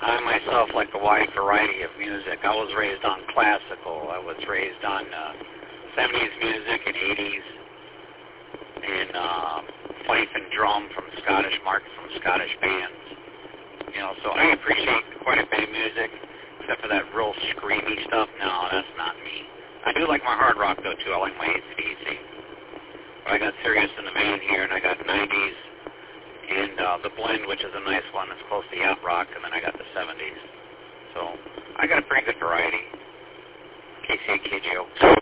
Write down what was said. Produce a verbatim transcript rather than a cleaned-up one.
I myself like a wide variety of music. I was raised on classical. I was raised on uh, seventies music and eighties, and uh, fife and drum from Scottish mark from Scottish bands. You know, so I appreciate quite a bit of music, except for that real screamy stuff. No, that's not me. I do like my hard rock though too. I like my A C D C. But I got Sirius in the main here, and I got nineties. And uh, the blend, which is a nice one, that's close to yacht rock, and then I got the seventies. So I got a pretty good variety. K C A K J O.